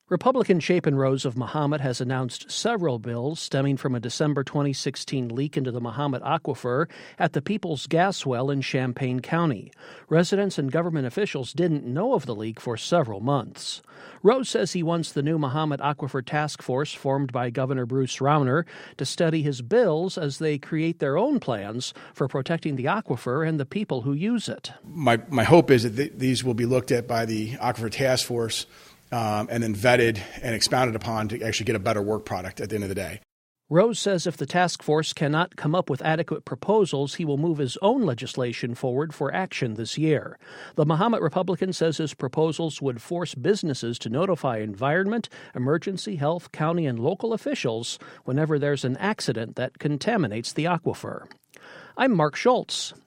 Republican Chapin Rose of Mahomet has announced several bills stemming from a December 2016 leak into the Mahomet Aquifer at the Peoples Gas Well in Champaign County. Residents and government officials didn't know of the leak for several months. Rose says he wants the new Mahomet Aquifer Task Force formed by Governor Bruce Rauner to study his bills as they create their own plans for protecting the aquifer and the people who use it. My hope is that these will be looked at by the Aquifer Task Force and then vetted and expounded upon to actually get a better work product at the end of the day. Rose says if the task force cannot come up with adequate proposals, he will move his own legislation forward for action this year. The Mahomet Republican says his proposals would force businesses to notify environment, emergency, health, county, and local officials whenever there's an accident that contaminates the aquifer. I'm Mark Schultz.